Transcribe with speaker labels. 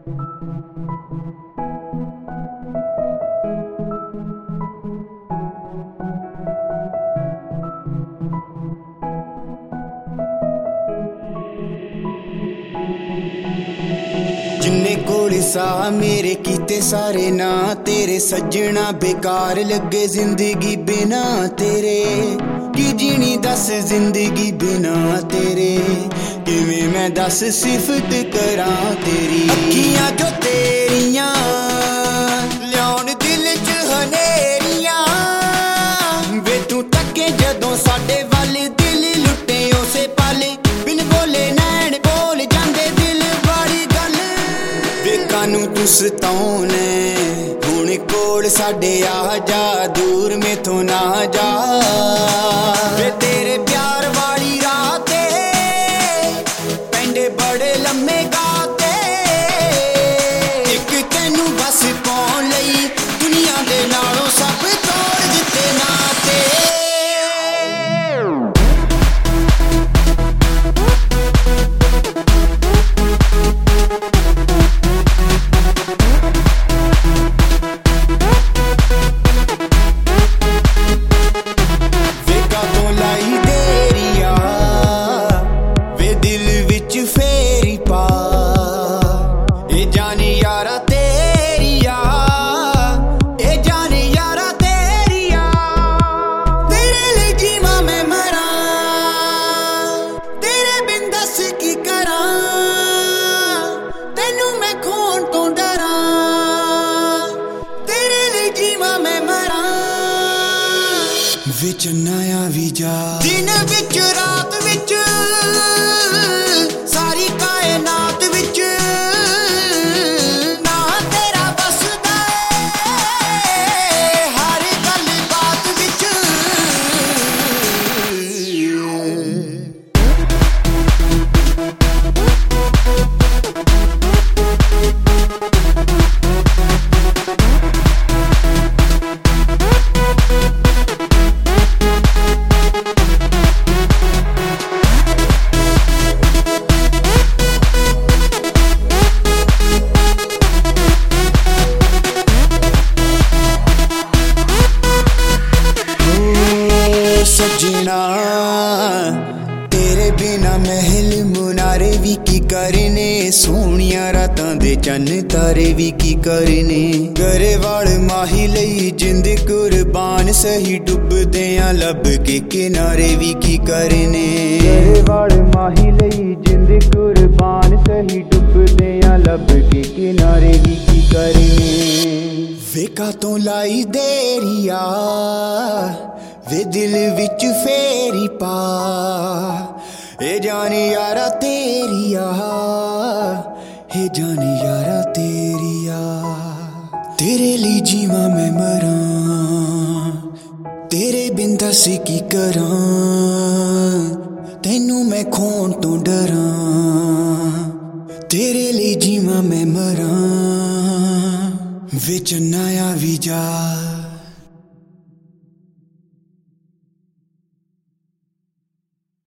Speaker 1: जिन्ने कोल सा मेरे कीते सारे ना तेरे सज्जना बेकार लगे जिंदगी बिना तेरे की जीनी दस जिंदगी बिना तेरे किवें मैं दस सिफत करा तेरी अखियां जो तेरियां लियाउण दिल च हनेरियां वे तू तके जदों साडे वल दिल लुटे उसे पल बिन बोले नैन बोल जांदे दिल वाली गल कानू तू सताउने हुण कोल साडे आ जा दूर मेथों ना जा वे तेरे प्यार वाली राते पेंडे बड़े लम्मे गाते एक तैनू बस पाउण लई दुनिया दे नालों सब तोड़ दिते नाते विच नया विजा दिन विच रात विच सारी कायनात विच ना तेरा बसदा हर गल बात विच सजना तेरे बिना महल मुनारे भी की करने सोहणियां रातां दे चन्न तारे भी की करने करे वाल माही लई जिंद कुर्बान सही डुबदे आ लब के किनारे भी की करने करे वाल माही लई जिंद कुर्बान सही डुबदे आ लब के किनारे भी की करने वेका तो लाई देरिया वे दिल विच फेरी पा ए जान यारा तेरिया हे जान यारा तेरिया तेरे लिए जीवा मैं मरा तेरे बिन दस की करा तैनू मैं खोण तो डरा तेरे लिए जीवा मैं मरा विच नया विजा